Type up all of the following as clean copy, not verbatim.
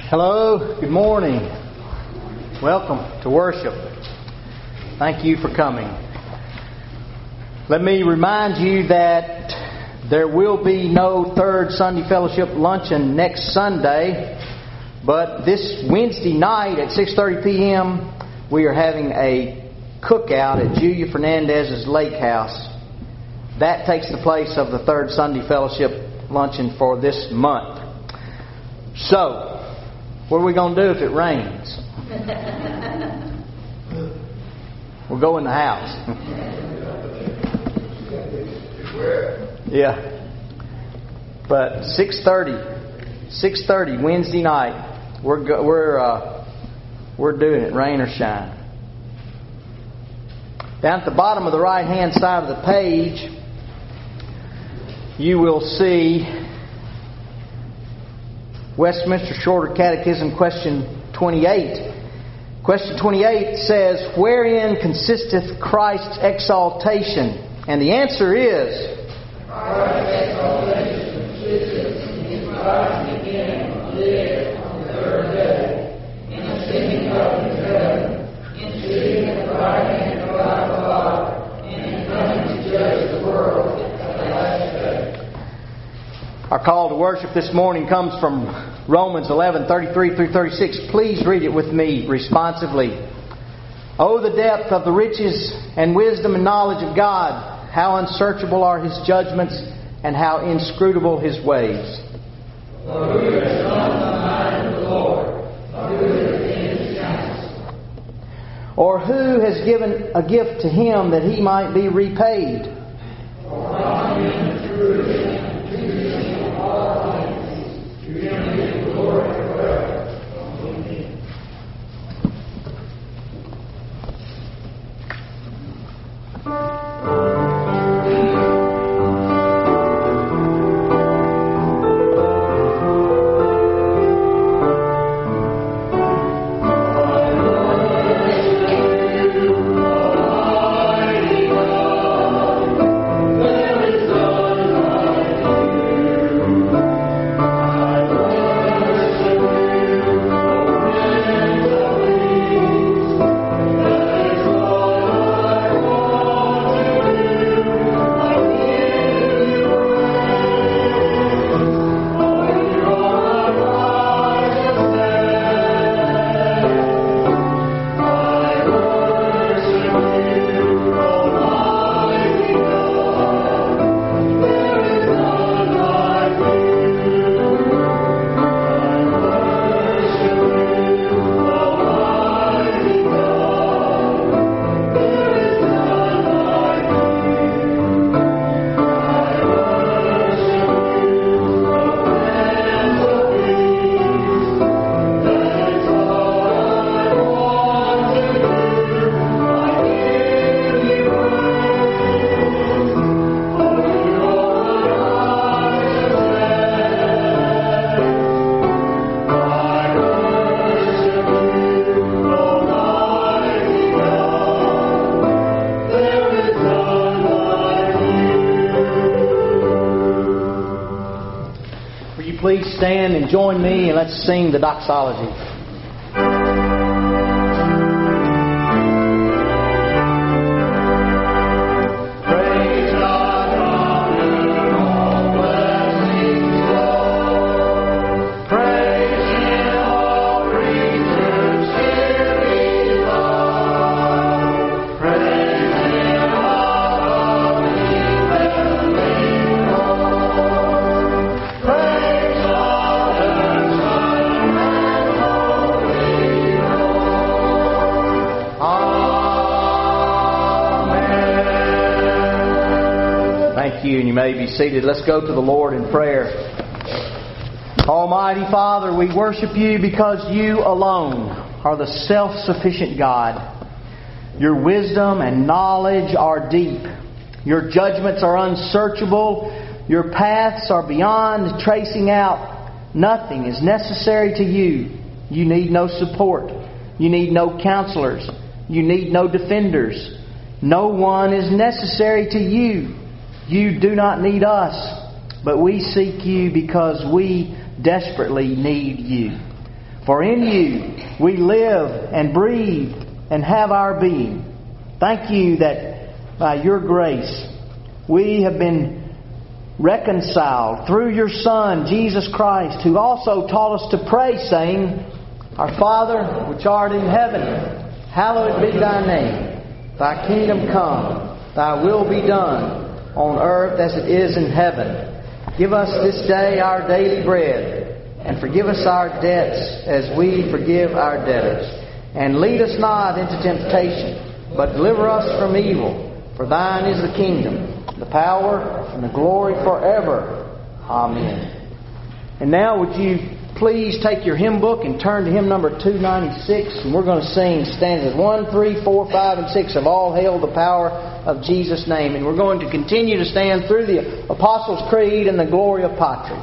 Hello, good morning. Welcome to worship. Thank you for coming. Let me remind you that there will be no third Sunday fellowship luncheon next Sunday, but this Wednesday night at 6:30 p.m. we are having a cookout at Julia Fernandez's Lake House. That takes the place of the third Sunday fellowship luncheon for this month. So, what are we going to do if it rains? We'll go in the house. Yeah. But 6:30 Wednesday night, we're doing it, rain or shine. Down at the bottom of the right-hand side of the page, you will see Westminster Shorter Catechism, question 28. Question 28 says, "Wherein consisteth Christ's exaltation?" And the answer is, Christ's exaltation consisteth in Christ beginning to live on the third day, in the sitting up in heaven, in sitting at the right hand of our Father, and in coming to judge the world at the last day. Our call to worship this morning comes from Romans 11:33 through 36. Please read it with me responsively. Oh, the depth of the riches and wisdom and knowledge of God! How unsearchable are His judgments, and how inscrutable His ways. For who has known the mind of the Lord? Or who has been His counsel? Or who has given a gift to Him that He might be repaid? For from Him through Him and to Him all things, to Him be the glory forever. Amen. Please stand and join me and let's sing the doxology. And you may be seated. Let's go to the Lord in prayer. Almighty Father, we worship You because You alone are the self-sufficient God. Your wisdom and knowledge are deep. Your judgments are unsearchable. Your paths are beyond tracing out. Nothing is necessary to You. You need no support. You need no counselors. You need no defenders. No one is necessary to You. You do not need us, but we seek You because we desperately need You. For in You we live and breathe and have our being. Thank You that by Your grace we have been reconciled through Your Son, Jesus Christ, who also taught us to pray, saying, Our Father, which art in heaven, hallowed be Thy name. Thy kingdom come, Thy will be done, on earth as it is in heaven. Give us this day our daily bread, and forgive us our debts as we forgive our debtors. And lead us not into temptation, but deliver us from evil. For Thine is the kingdom, the power, and the glory forever. Amen. And now would you please take your hymn book and turn to hymn number 296, and we're going to sing stanzas 1, 3, 4, 5, and 6 of All Hail the Power of Jesus' Name. And we're going to continue to stand through the Apostles' Creed and the Gloria Patri.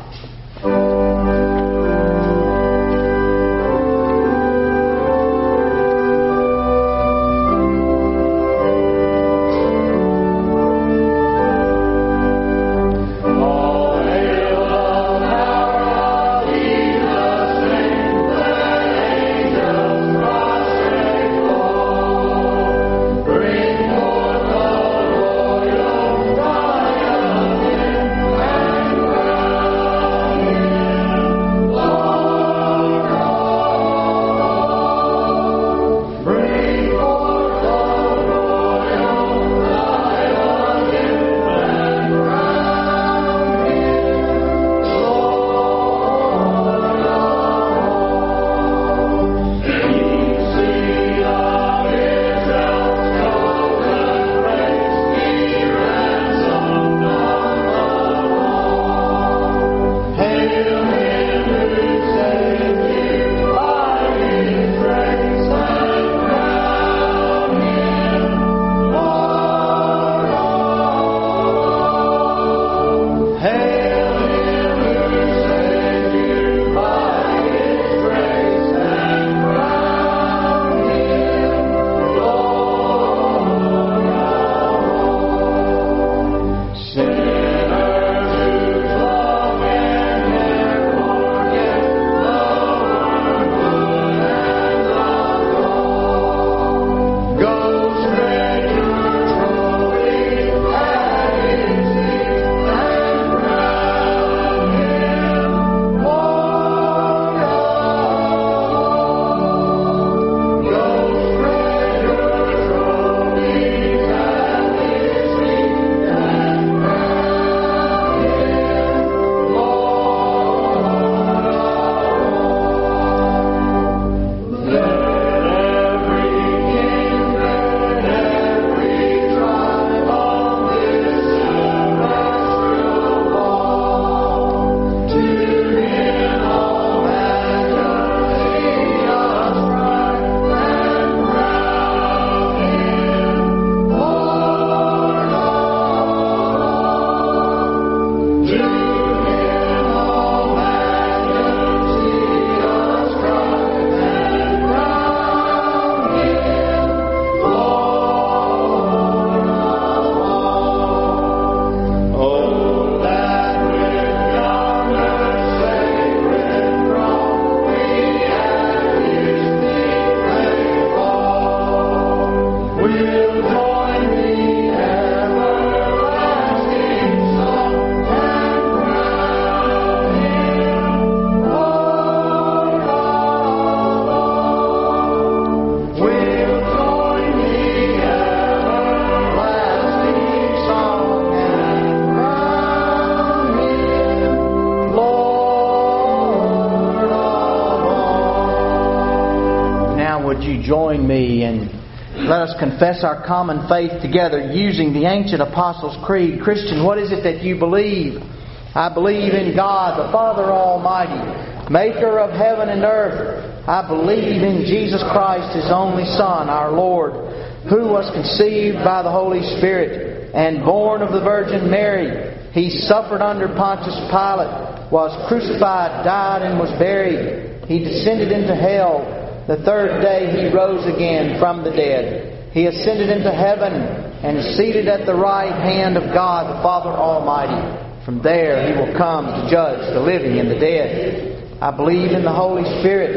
Join me and let us confess our common faith together using the ancient Apostles' Creed. Christian, what is it that you believe? I believe in God, the Father Almighty, maker of heaven and earth. I believe in Jesus Christ, His only Son, our Lord, who was conceived by the Holy Spirit and born of the Virgin Mary. He suffered under Pontius Pilate, was crucified, died, and was buried. He descended into hell. The third day He rose again from the dead. He ascended into heaven and is seated at the right hand of God, the Father Almighty. From there He will come to judge the living and the dead. I believe in the Holy Spirit,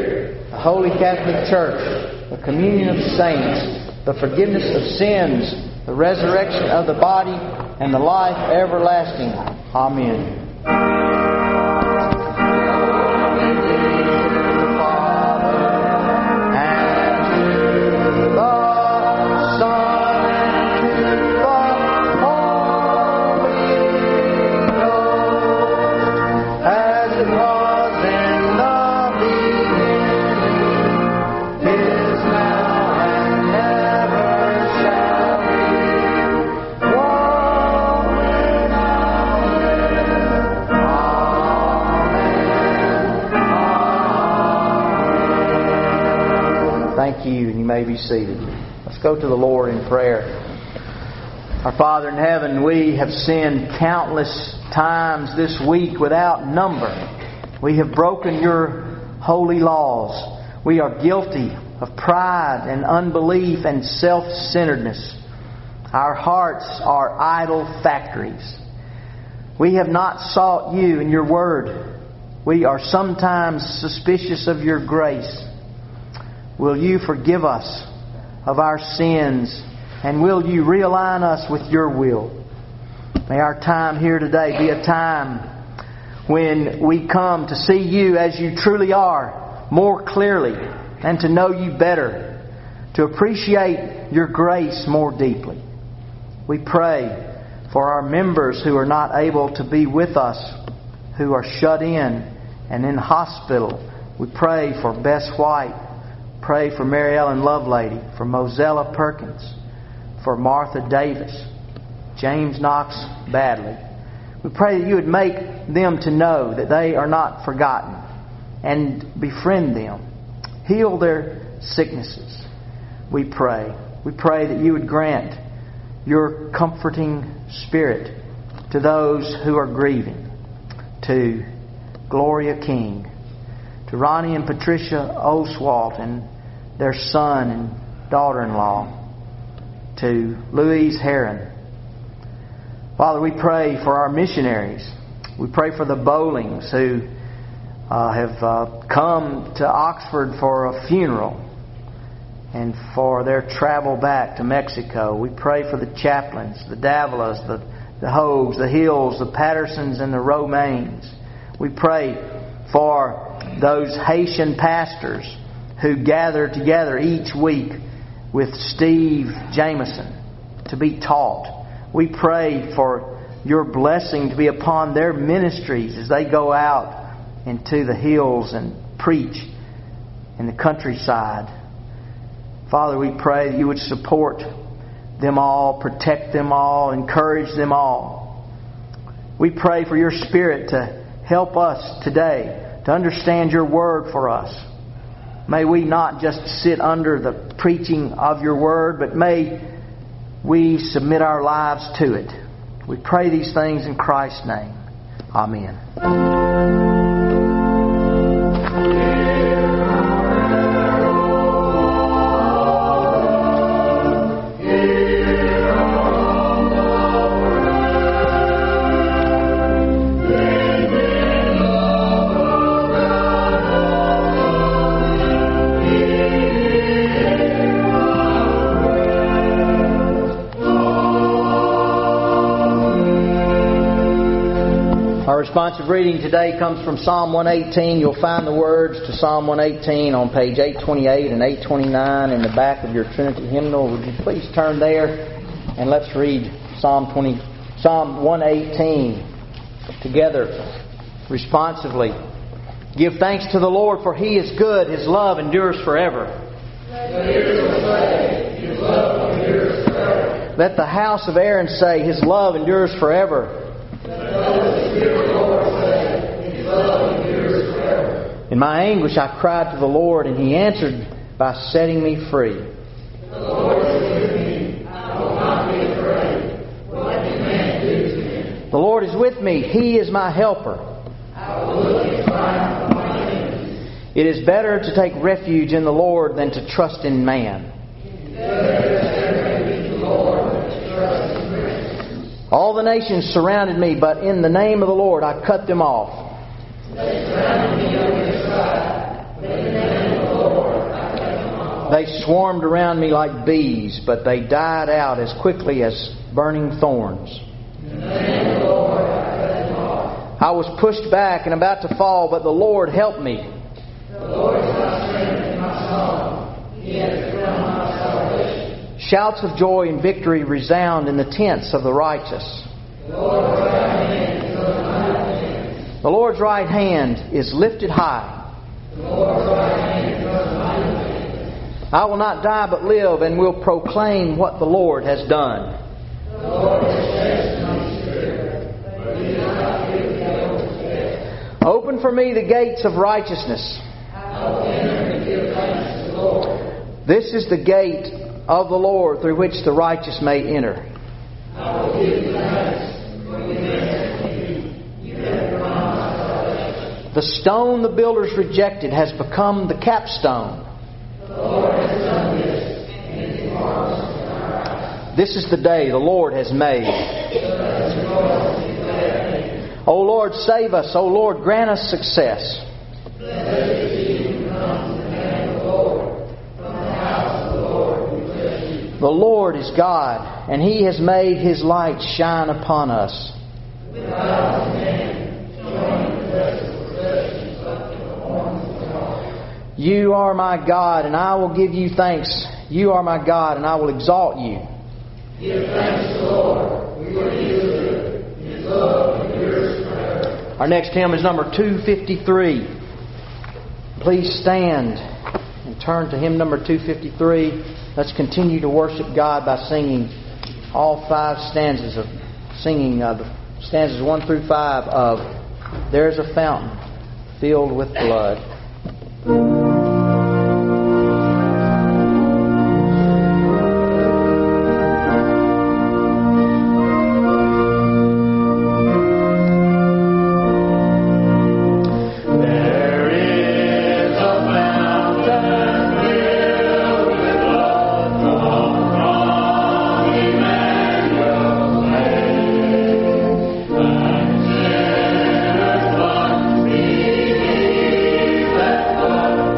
the Holy Catholic Church, the communion of saints, the forgiveness of sins, the resurrection of the body, and the life everlasting. Amen. Thank you, and you may be seated. Let's go to the Lord in prayer. Our Father in heaven, we have sinned countless times this week without number. We have broken your holy laws. We are guilty of pride and unbelief and self-centeredness. Our hearts are idol factories. We have not sought you in your word. We are sometimes suspicious of your grace. Will you forgive us of our sins, and will you realign us with your will? May our time here today be a time when we come to see you as you truly are, more clearly, and to know you better, to appreciate your grace more deeply. We pray for our members who are not able to be with us, who are shut in and in hospital. We pray for Bess White. Pray for Mary Ellen Lovelady, for Mozella Perkins, for Martha Davis, James Knox Badley. We pray that you would make them to know that they are not forgotten and befriend them. Heal their sicknesses, we pray. We pray that you would grant your comforting spirit to those who are grieving, to Gloria King, to Ronnie and Patricia Oswalt and their son and daughter-in-law, to Louise Heron. Father, we pray for our missionaries. We pray for the Bowlings who have come to Oxford for a funeral and for their travel back to Mexico. We pray for the Chaplains, the Davilas, the Hogues, the Hills, the Pattersons, and the Romaines. We pray for those Haitian pastors who gather together each week with Steve Jameson to be taught. We pray for your blessing to be upon their ministries as they go out into the hills and preach in the countryside. Father, we pray that you would support them all, protect them all, encourage them all. We pray for your Spirit to help us today to understand your word for us. May we not just sit under the preaching of your word, but may we submit our lives to it. We pray these things in Christ's name. Amen. Our responsive reading today comes from Psalm 118. You'll find the words to Psalm 118 on page 828 and 829 in the back of your Trinity hymnal. Would you please turn there and let's read Psalm 118 together responsively. Give thanks to the Lord, for He is good. His love endures forever. Let the house of Aaron say, His love endures forever. In my anguish I cried to the Lord, and He answered by setting me free. The Lord is with me. I will not be afraid. What can man do to me? The Lord is with me. He is my helper. I will look in triumph on my enemies. It is better to take refuge in the Lord than to trust in man. All the nations surrounded me, but in the name of the Lord I cut them off. They surrounded me on every side, but in the name of the Lord They swarmed around me like bees, but they died out as quickly as burning thorns. I was pushed back and about to fall, but the Lord helped me. The Lord is my strength and my song. He has become my salvation. Shouts of joy and victory resound in the tents of the righteous. The Lord's right hand is lifted high. I will not die but live and will proclaim what the Lord has done. The Lord has chastened my spirit, but He does not give me over to death. Open for me the gates of righteousness. I will enter and give thanks to the Lord. This is the gate of the Lord through which the righteous may enter. I will give you thanks, for you answered me. You have become my salvation. The stone the builders rejected has become the capstone. The Lord has done this, and His marvelous in our eyes. This is the day the Lord has made. O Lord, save us. O Lord, grant us success. Blessed is He who comes in the name of the Lord. From the house of the Lord we bless you. The Lord is God, and He has made His light shine upon us. Without man, showing the blessed possessions up to the horns of the altar. You are my God, and I will give you thanks. You are my God, and I will exalt you. Give thanks to the Lord, for He is good. His love endures forever. Our next hymn is number 253. Please stand and turn to hymn number 253. Let's continue to worship God by singing all 5 stanzas of stanzas 1 through 5 of "There's a Fountain Filled with Blood." That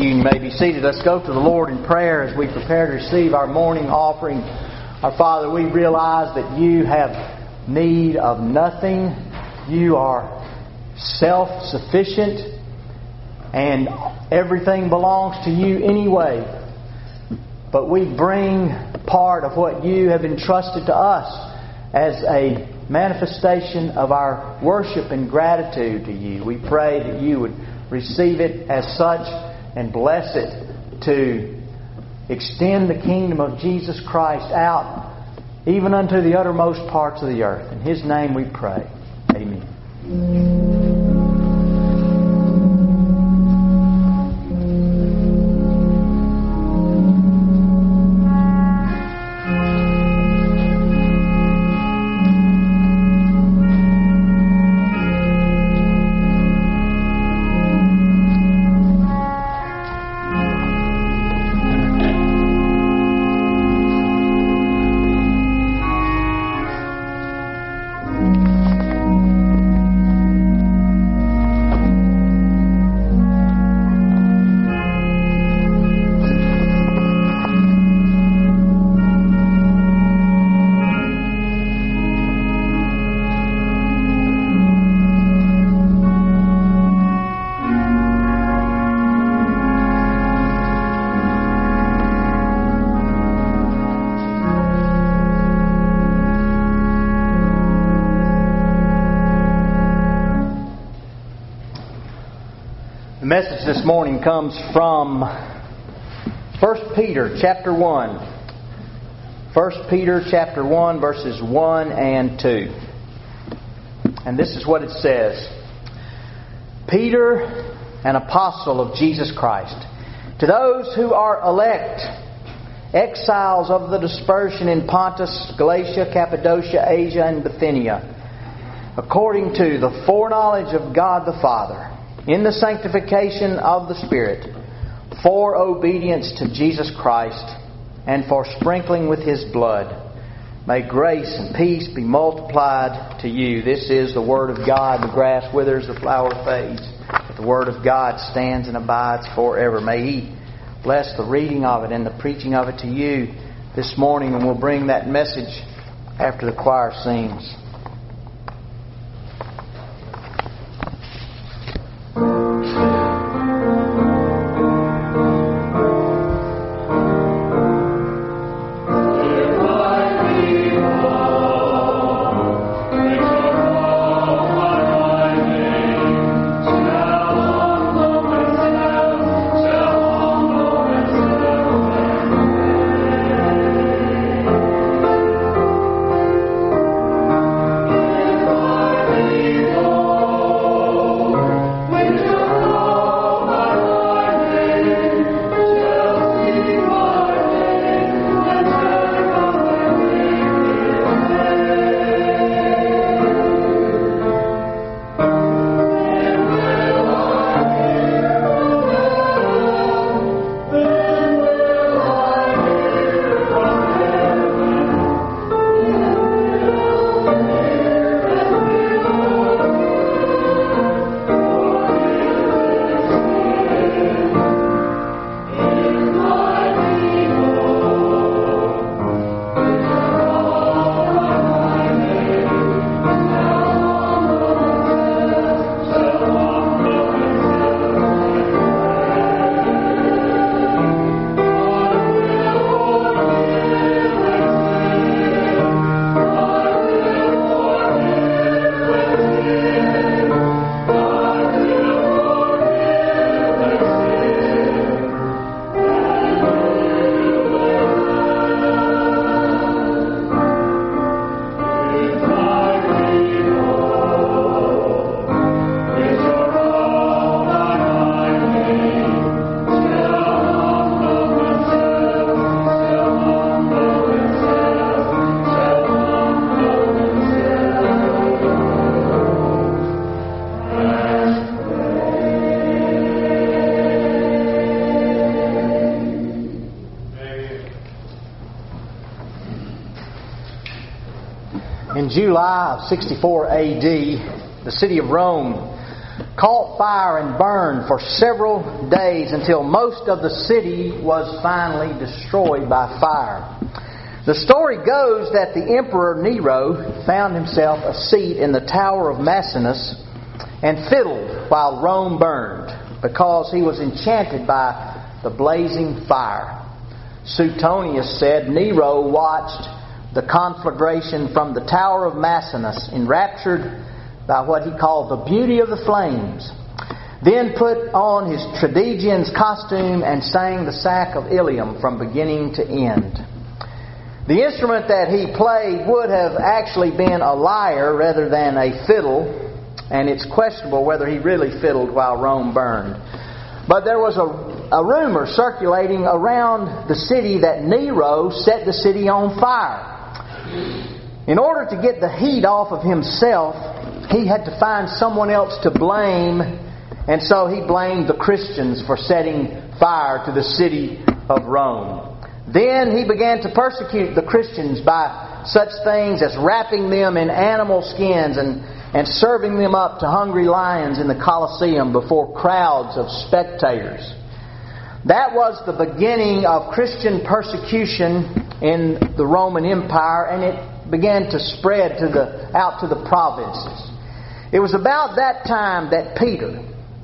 you. You may be seated. Let's go to the Lord in prayer as we prepare to receive our morning offering. Our Father, we realize that You have need of nothing. You are self-sufficient, and everything belongs to You anyway. But we bring part of what You have entrusted to us as a manifestation of our worship and gratitude to You. We pray that You would receive it as such and bless it to extend the kingdom of Jesus Christ out even unto the uttermost parts of the earth. In His name we pray. Amen. The message this morning comes from 1 Peter chapter 1. 1 Peter chapter 1 verses 1 and 2. And this is what it says. Peter, an apostle of Jesus Christ, to those who are elect, exiles of the dispersion in Pontus, Galatia, Cappadocia, Asia, and Bithynia, according to the foreknowledge of God the Father, in the sanctification of the Spirit, for obedience to Jesus Christ, and for sprinkling with His blood. May grace and peace be multiplied to you. This is the Word of God. The grass withers, the flower fades, but the Word of God stands and abides forever. May He bless the reading of it and the preaching of it to you this morning, and we'll bring that message after the choir sings. In July of 64 AD, the city of Rome caught fire and burned for several days until most of the city was finally destroyed by fire. The story goes that the Emperor Nero found himself a seat in the Tower of Maecenas and fiddled while Rome burned because he was enchanted by the blazing fire. Suetonius said Nero watched the conflagration from the Tower of Maecenas, enraptured by what he called the beauty of the flames, then put on his tragedian's costume and sang the sack of Ilium from beginning to end. The instrument that he played would have actually been a lyre rather than a fiddle, and it's questionable whether he really fiddled while Rome burned. But there was a rumor circulating around the city that Nero set the city on fire. In order to get the heat off of himself, he had to find someone else to blame, and so he blamed the Christians for setting fire to the city of Rome. Then he began to persecute the Christians by such things as wrapping them in animal skins and serving them up to hungry lions in the Colosseum before crowds of spectators. That was the beginning of Christian persecution in the Roman Empire, and it began to spread out to the provinces. It was about that time that Peter,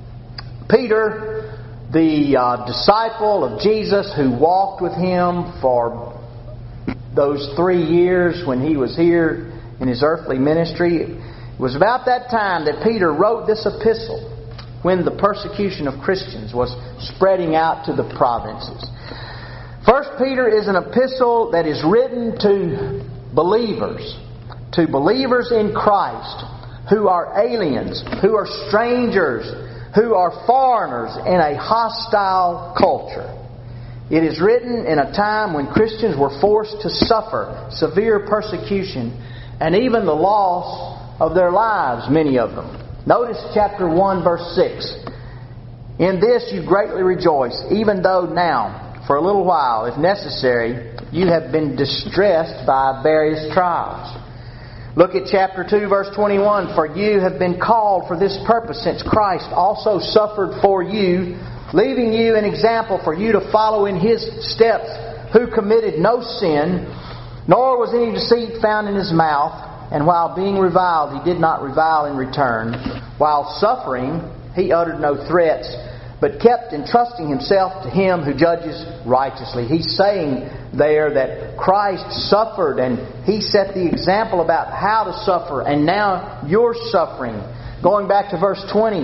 the disciple of Jesus who walked with Him for those 3 years when He was here in His earthly ministry, it was about that time that Peter wrote this epistle when the persecution of Christians was spreading out to the provinces. 1 Peter is an epistle that is written to believers in Christ, who are aliens, who are strangers, who are foreigners in a hostile culture. It is written in a time when Christians were forced to suffer severe persecution and even the loss of their lives, many of them. Notice chapter 1, verse 6. In this you greatly rejoice, even though now, for a little while, if necessary, you have been distressed by various trials. Look at chapter 2, verse 21. For you have been called for this purpose, since Christ also suffered for you, leaving you an example for you to follow in His steps, who committed no sin, nor was any deceit found in His mouth. And while being reviled, He did not revile in return. While suffering, He uttered no threats, but kept entrusting Himself to Him who judges righteously. He's saying there that Christ suffered and He set the example about how to suffer, and now you're suffering. Going back to verse 20,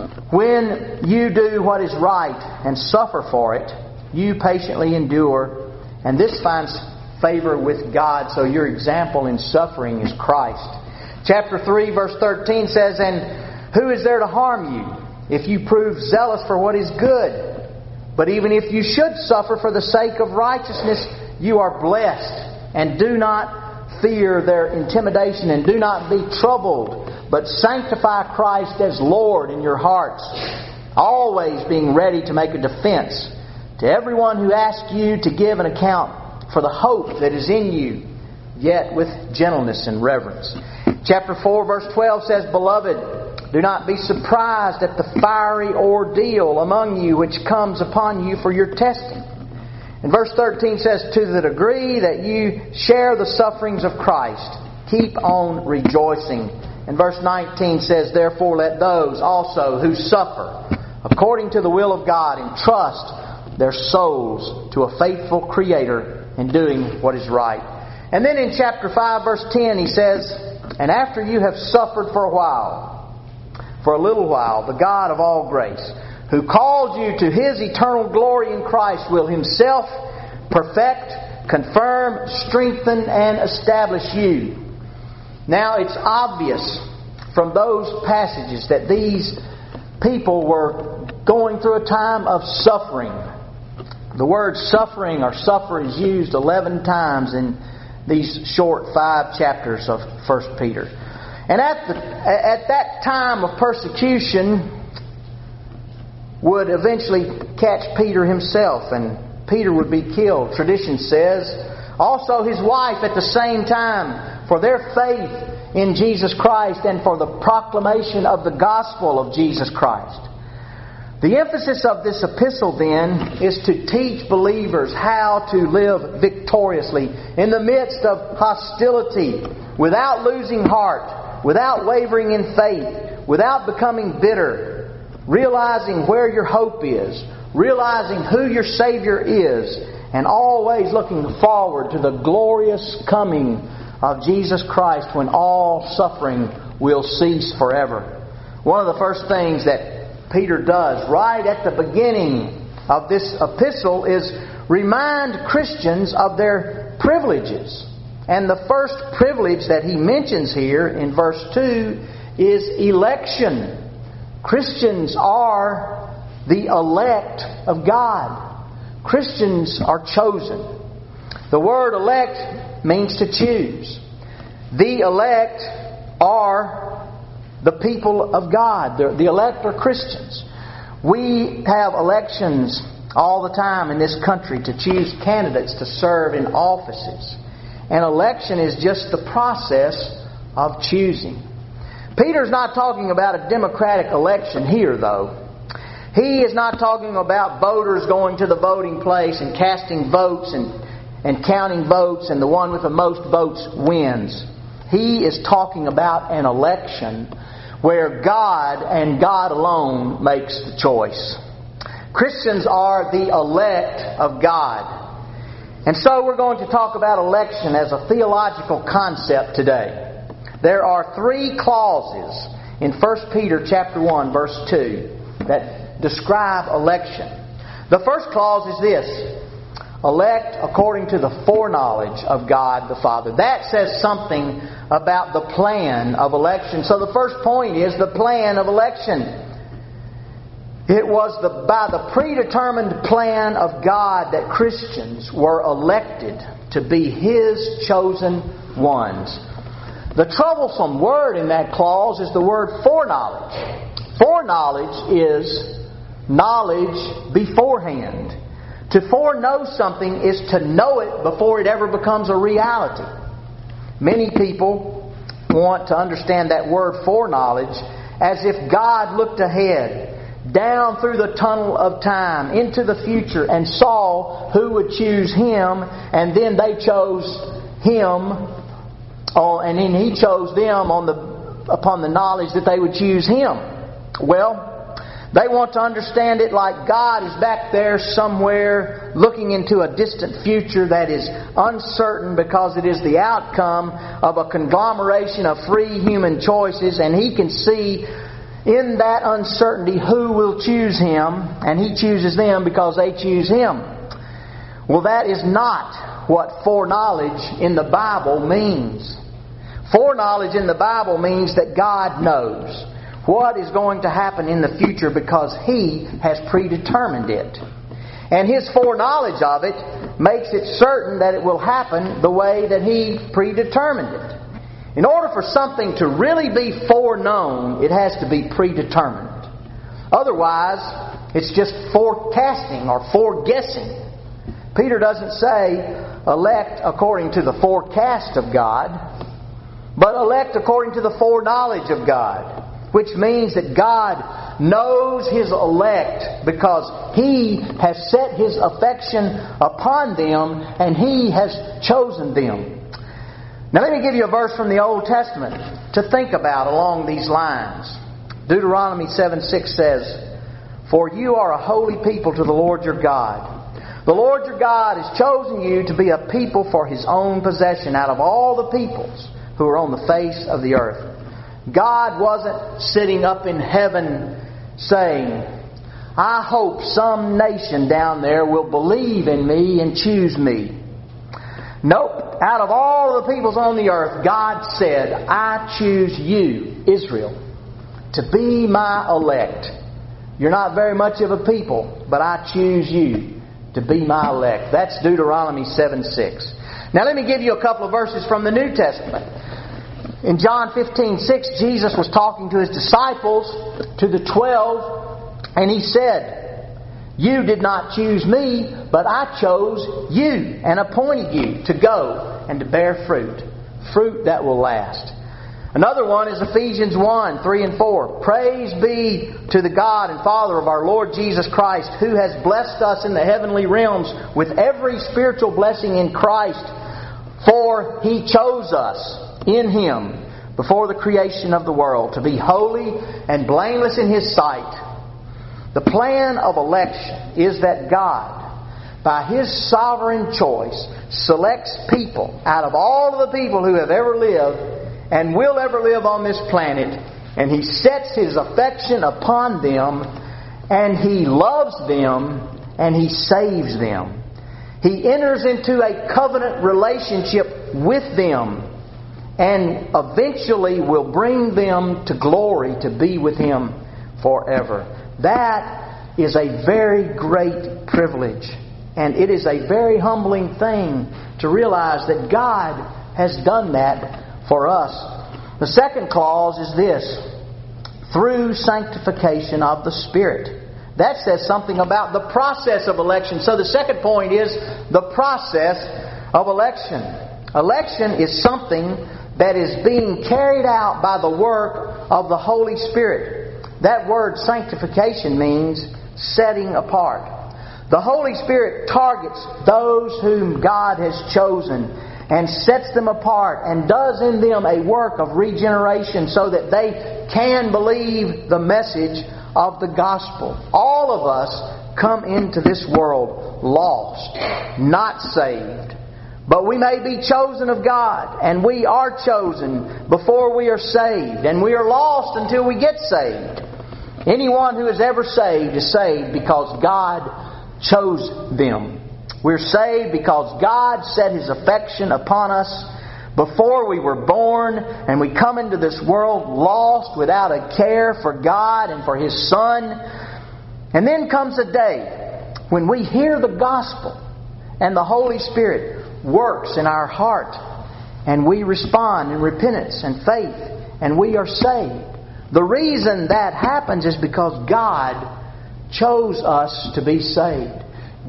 when you do what is right and suffer for it, you patiently endure, and this finds favor with God, so your example in suffering is Christ. Chapter 3, verse 13 says, and who is there to harm you if you prove zealous for what is good? But even if you should suffer for the sake of righteousness, you are blessed. And do not fear their intimidation, and do not be troubled, but sanctify Christ as Lord in your hearts, always being ready to make a defense to everyone who asks you to give an account for the hope that is in you, yet with gentleness and reverence. Chapter 4, verse 12 says, Beloved, do not be surprised at the fiery ordeal among you which comes upon you for your testing. And verse 13 says, To the degree that you share the sufferings of Christ, keep on rejoicing. And verse 19 says, Therefore let those also who suffer according to the will of God entrust their souls to a faithful Creator in doing what is right. And then in chapter 5, verse 10, he says, And after you have suffered for a little while, the God of all grace, who called you to His eternal glory in Christ, will Himself perfect, confirm, strengthen, and establish you. Now it's obvious from those passages that these people were going through a time of suffering. The word suffering or suffer is used 11 times in these short 5 chapters of 1 Peter. And at that time of persecution would eventually catch Peter himself, and Peter would be killed, tradition says. Also his wife at the same time, for their faith in Jesus Christ and for the proclamation of the gospel of Jesus Christ. The emphasis of this epistle then is to teach believers how to live victoriously in the midst of hostility, without losing heart, without wavering in faith, without becoming bitter, realizing where your hope is, realizing who your Savior is, and always looking forward to the glorious coming of Jesus Christ when all suffering will cease forever. One of the first things that Peter does right at the beginning of this epistle is remind Christians of their privileges. And the first privilege that he mentions here in verse 2 is election. Christians are the elect of God. Christians are chosen. The word elect means to choose. The elect are the people of God. The elect are Christians. We have elections all the time in this country to choose candidates to serve in offices. An election is just the process of choosing. Peter's not talking about a democratic election here, though. He is not talking about voters going to the voting place and casting votes and counting votes, and the one with the most votes wins. He is talking about an election where God and God alone makes the choice. Christians are the elect of God. And so we're going to talk about election as a theological concept today. There are 3 clauses in 1 Peter chapter 1 verse 2 that describe election. The first clause is this: elect according to the foreknowledge of God the Father. That says something about the plan of election. So the first point is the plan of election. It was by the predetermined plan of God that Christians were elected to be His chosen ones. The troublesome word in that clause is the word foreknowledge. Foreknowledge is knowledge beforehand. To foreknow something is to know it before it ever becomes a reality. Many people want to understand that word foreknowledge as if God looked ahead, down through the tunnel of time, into the future, and saw who would choose Him, and then they chose Him, and then He chose them upon the knowledge that they would choose Him. Well, they want to understand it like God is back there somewhere looking into a distant future that is uncertain because it is the outcome of a conglomeration of free human choices, and He can see in that uncertainty who will choose Him, and He chooses them because they choose Him. Well, that is not what foreknowledge in the Bible means. Foreknowledge in the Bible means that God knows what is going to happen in the future because He has predetermined it. And His foreknowledge of it makes it certain that it will happen the way that He predetermined it. In order for something to really be foreknown, it has to be predetermined. Otherwise, it's just forecasting or foreguessing. Peter doesn't say elect according to the forecast of God, but elect according to the foreknowledge of God. Which means that God knows His elect because He has set His affection upon them and He has chosen them. Now let me give you a verse from the Old Testament to think about along these lines. Deuteronomy 7:6 says, "For you are a holy people to the Lord your God. The Lord your God has chosen you to be a people for His own possession out of all the peoples who are on the face of the earth." God wasn't sitting up in heaven saying, "I hope some nation down there will believe in me and choose me." Nope. Out of all the peoples on the earth, God said, "I choose you, Israel, to be my elect. You're not very much of a people, but I choose you to be my elect." That's Deuteronomy 7:6. Now let me give you a couple of verses from the New Testament. In John 15:6, Jesus was talking to His disciples, to the 12, and He said, "You did not choose me, but I chose you and appointed you to go and to bear fruit. Fruit that will last." Another one is Ephesians 1, 3 and 4. Praise be to the God and Father of our Lord Jesus Christ, who has blessed us in the heavenly realms with every spiritual blessing in Christ. For He chose us in Him before the creation of the world to be holy and blameless in His sight. The plan of election is that God, by His sovereign choice, selects people out of all of the people who have ever lived and will ever live on this planet, and He sets His affection upon them, and He loves them, and He saves them. He enters into a covenant relationship with them, and eventually will bring them to glory to be with Him forever. That is a very great privilege, and it is a very humbling thing to realize that God has done that for us. The second clause is this: through sanctification of the Spirit. That says something about the process of election. So the second point is the process of election. Election is something that is being carried out by the work of the Holy Spirit. That word sanctification means setting apart. The Holy Spirit targets those whom God has chosen and sets them apart and does in them a work of regeneration so that they can believe the message of the gospel. All of us come into this world lost, not saved. But we may be chosen of God, and we are chosen before we are saved, and we are lost until we get saved. Anyone who is ever saved is saved because God chose them. We're saved because God set His affection upon us before we were born, and we come into this world lost, without a care for God and for His Son. And then comes a day when we hear the gospel and the Holy Spirit works in our heart, and we respond in repentance and faith, and we are saved. The reason that happens is because God chose us to be saved.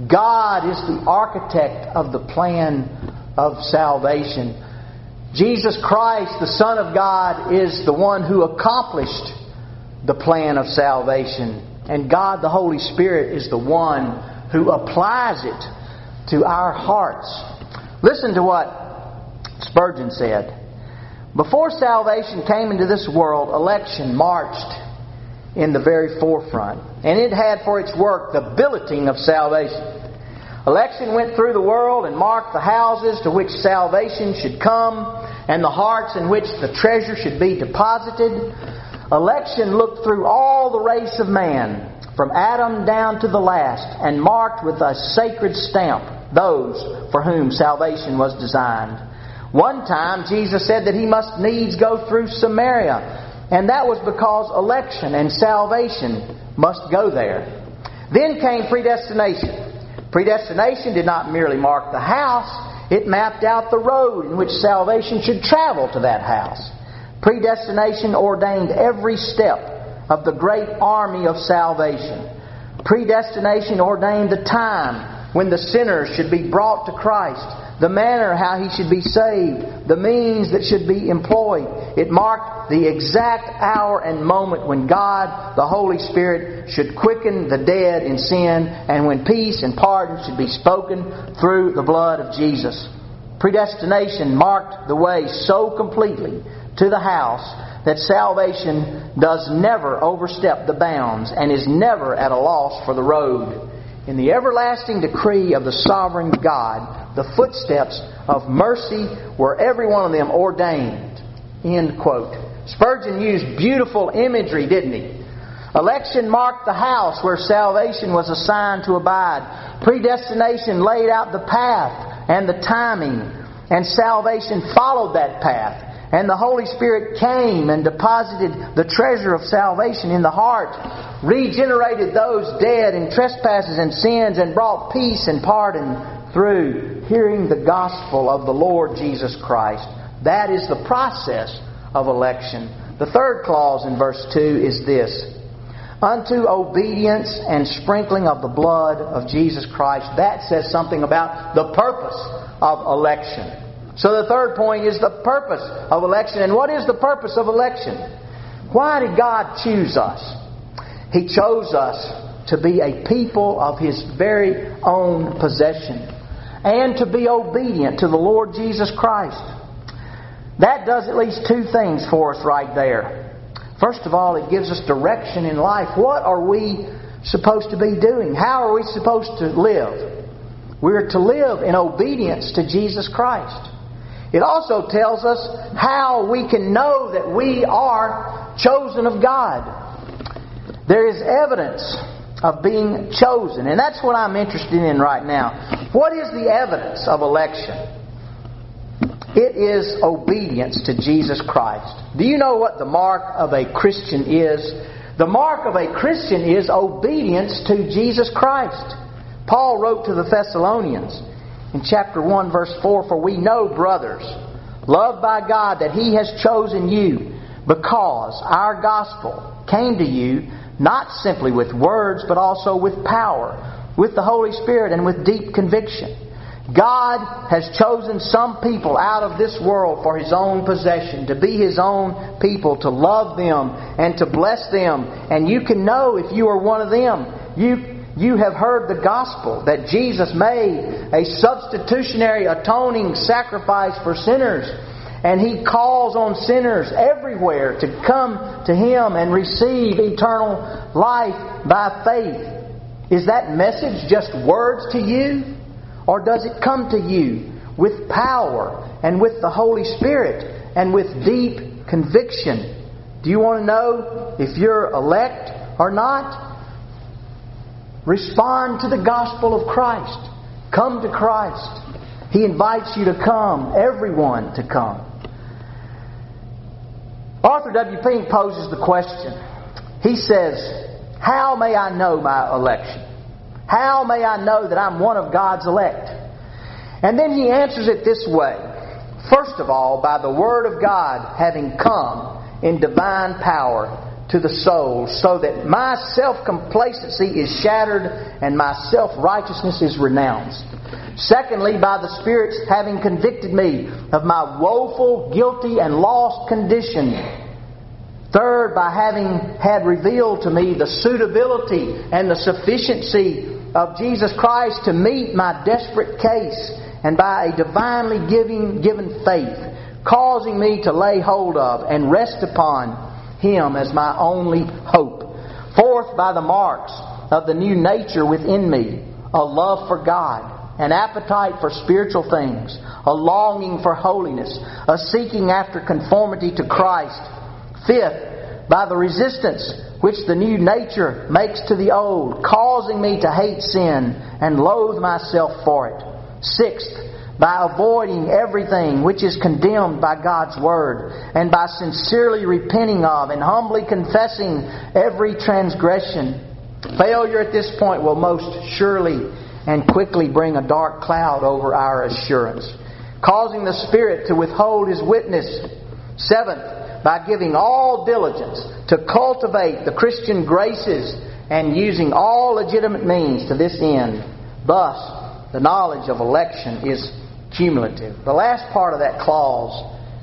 God is the architect of the plan of salvation. Jesus Christ, the Son of God, is the one who accomplished the plan of salvation. And God, the Holy Spirit, is the one who applies it to our hearts. Listen to what Spurgeon said. Before salvation came into this world, election marched in the very forefront. And it had for its work the billeting of salvation. Election went through the world and marked the houses to which salvation should come and the hearts in which the treasure should be deposited. Election looked through all the race of man, from Adam down to the last, and marked with a sacred stamp those for whom salvation was designed. One time Jesus said that He must needs go through Samaria, and that was because election and salvation must go there. Then came predestination. Predestination did not merely mark the house, it mapped out the road in which salvation should travel to that house. Predestination ordained every step of the great army of salvation. Predestination ordained the time when the sinners should be brought to Christ, the manner how he should be saved, the means that should be employed. It marked the exact hour and moment when God, the Holy Spirit, should quicken the dead in sin, and when peace and pardon should be spoken through the blood of Jesus. Predestination marked the way so completely to the house that salvation does never overstep the bounds and is never at a loss for the road. In the everlasting decree of the sovereign God, the footsteps of mercy were every one of them ordained. End quote. Spurgeon used beautiful imagery, didn't he? Election marked the house where salvation was assigned to abide. Predestination laid out the path and the timing, and salvation followed that path. And the Holy Spirit came and deposited the treasure of salvation in the heart, regenerated those dead in trespasses and sins, and brought peace and pardon through hearing the gospel of the Lord Jesus Christ. That is the process of election. The third clause in verse 2 is this: unto obedience and sprinkling of the blood of Jesus Christ. That says something about the purpose of election. So the third point is the purpose of election. And what is the purpose of election? Why did God choose us? He chose us to be a people of His very own possession and to be obedient to the Lord Jesus Christ. That does at least two things for us right there. First of all, it gives us direction in life. What are we supposed to be doing? How are we supposed to live? We're to live in obedience to Jesus Christ. It also tells us how we can know that we are chosen of God. There is evidence of being chosen, and that's what I'm interested in right now. What is the evidence of election? It is obedience to Jesus Christ. Do you know what the mark of a Christian is? The mark of a Christian is obedience to Jesus Christ. Paul wrote to the Thessalonians in chapter 1 verse 4, "For we know, brothers, loved by God, that He has chosen you, because our gospel came to you not simply with words, but also with power, with the Holy Spirit, and with deep conviction." God has chosen some people out of this world for His own possession, to be His own people, to love them and to bless them. And you can know if you are one of them. You have heard the gospel that Jesus made a substitutionary atoning sacrifice for sinners. And He calls on sinners everywhere to come to Him and receive eternal life by faith. Is that message just words to you? Or does it come to you with power and with the Holy Spirit and with deep conviction? Do you want to know if you're elect or not? Respond to the gospel of Christ. Come to Christ. He invites you to come, everyone to come. Arthur W. Pink poses the question. He says, "How may I know my election? How may I know that I'm one of God's elect?" And then he answers it this way. First of all, by the Word of God having come in divine power to the soul, so that my self-complacency is shattered and my self-righteousness is renounced. Secondly, by the Spirit's having convicted me of my woeful, guilty, and lost condition. Third, by having had revealed to me the suitability and the sufficiency of Jesus Christ to meet my desperate case, and by a divinely given faith, causing me to lay hold of and rest upon Him as my only hope. Fourth, by the marks of the new nature within me, a love for God, an appetite for spiritual things, a longing for holiness, a seeking after conformity to Christ. Fifth, by the resistance which the new nature makes to the old, causing me to hate sin and loathe myself for it. Sixth, by avoiding everything which is condemned by God's Word, and by sincerely repenting of and humbly confessing every transgression. Failure at this point will most surely and quickly bring a dark cloud over our assurance, causing the Spirit to withhold His witness. Seventh, by giving all diligence to cultivate the Christian graces and using all legitimate means to this end. Thus, the knowledge of election is cumulative. The last part of that clause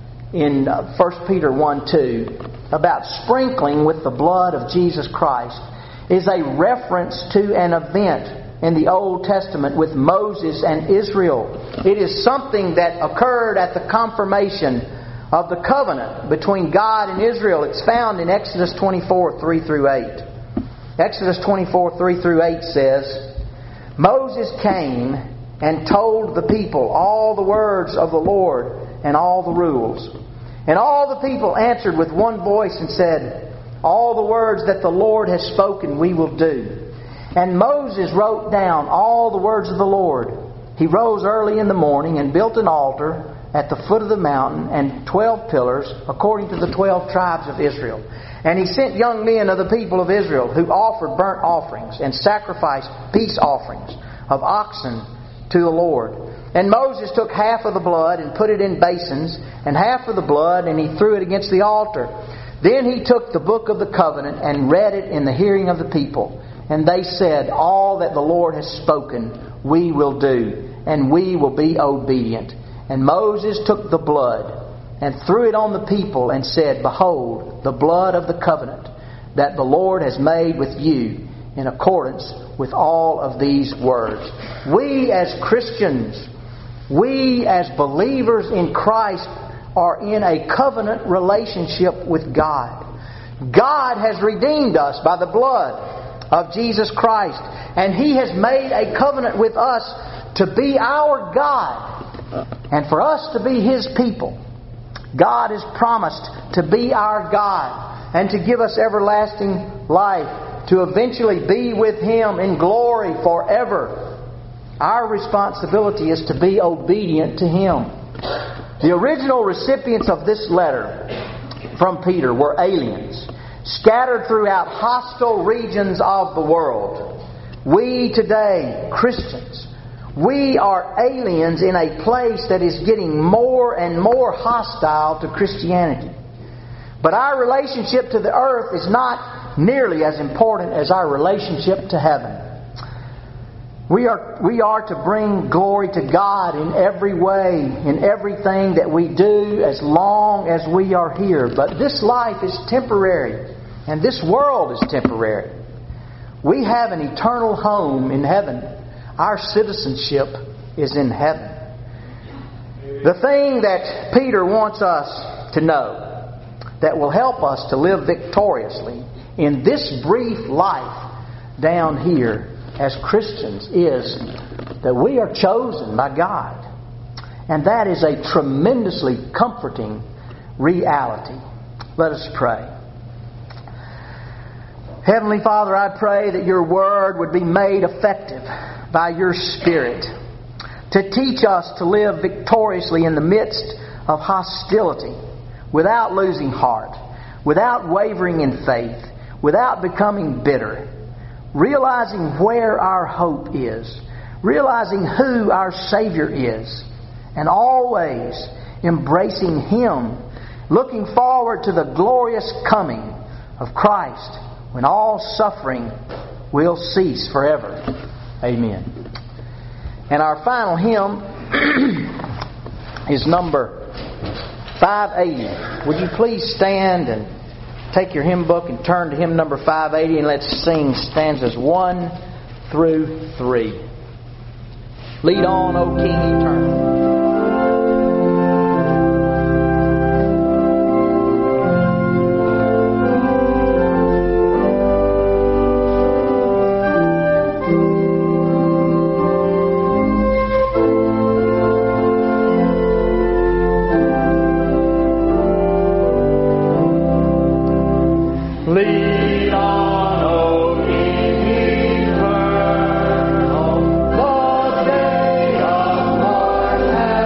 in 1 Peter 1:2 about sprinkling with the blood of Jesus Christ is a reference to an event in the Old Testament with Moses and Israel. It is something that occurred at the confirmation of the covenant between God and Israel. It's found in Exodus 24:3-8. Exodus 24:3-8 says, "Moses came and told the people all the words of the Lord and all the rules. And all the people answered with one voice and said, 'All the words that the Lord has spoken we will do.' And Moses wrote down all the words of the Lord. He rose early in the morning and built an altar at the foot of the mountain and 12 pillars according to the 12 tribes of Israel. And he sent young men of the people of Israel who offered burnt offerings and sacrificed peace offerings of oxen to the Lord. And Moses took half of the blood and put it in basins, and half of the blood, and he threw it against the altar. Then he took the book of the covenant and read it in the hearing of the people. And they said, 'All that the Lord has spoken we will do, and we will be obedient.' And Moses took the blood and threw it on the people and said, Behold, the blood of the covenant that the Lord has made with you in accordance with all of these words. We as Christians, we as believers in Christ are in a covenant relationship with God. God has redeemed us by the blood of Jesus Christ. And He has made a covenant with us to be our God and for us to be His people. God has promised to be our God and to give us everlasting life, to eventually be with Him in glory forever. Our responsibility is to be obedient to Him. The original recipients of this letter from Peter were aliens, scattered throughout hostile regions of the world. We today, Christians, we are aliens in a place that is getting more and more hostile to Christianity. But our relationship to the earth is not nearly as important as our relationship to heaven. We are to bring glory to God in every way, in everything that we do, as long as we are here. But this life is temporary, and this world is temporary. We have an eternal home in heaven. Our citizenship is in heaven. The thing that Peter wants us to know that will help us to live victoriously in this brief life down here as Christians is that we are chosen by God. And that is a tremendously comforting reality. Let us pray. Heavenly Father, I pray that Your Word would be made effective by Your Spirit to teach us to live victoriously in the midst of hostility, without losing heart, without wavering in faith, without becoming bitter, realizing where our hope is, realizing who our Savior is, and always embracing Him, looking forward to the glorious coming of Christ when all suffering will cease forever. Amen. And our final hymn is number 580. Would you please stand and take your hymn book and turn to hymn number 580, and let's sing stanzas 1 through 3. Lead on, O King eternal. Lead on, O King eternal, the day of Lord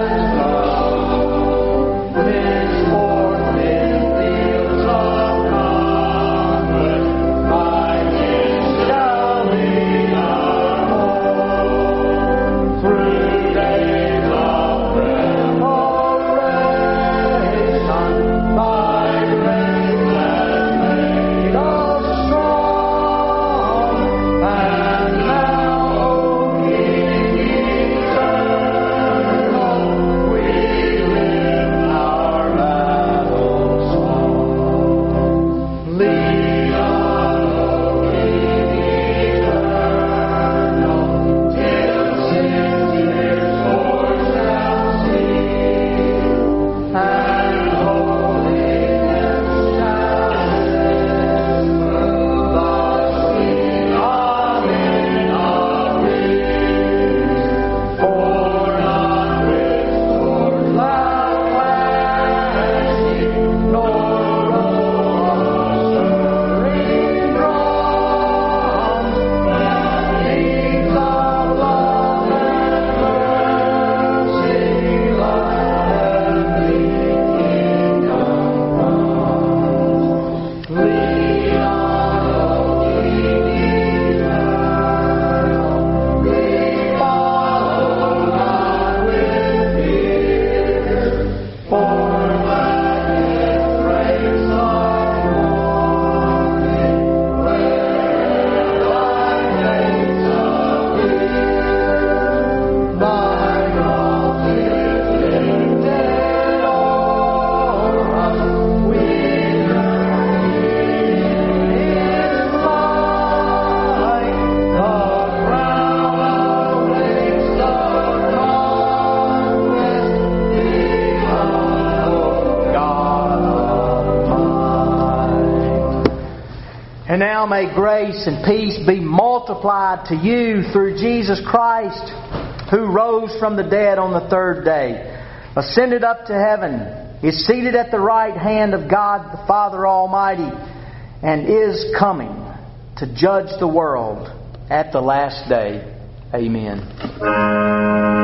Now may grace and peace be multiplied to you through Jesus Christ, who rose from the dead on the third day, ascended up to heaven, is seated at the right hand of God the Father Almighty, and is coming to judge the world at the last day. Amen.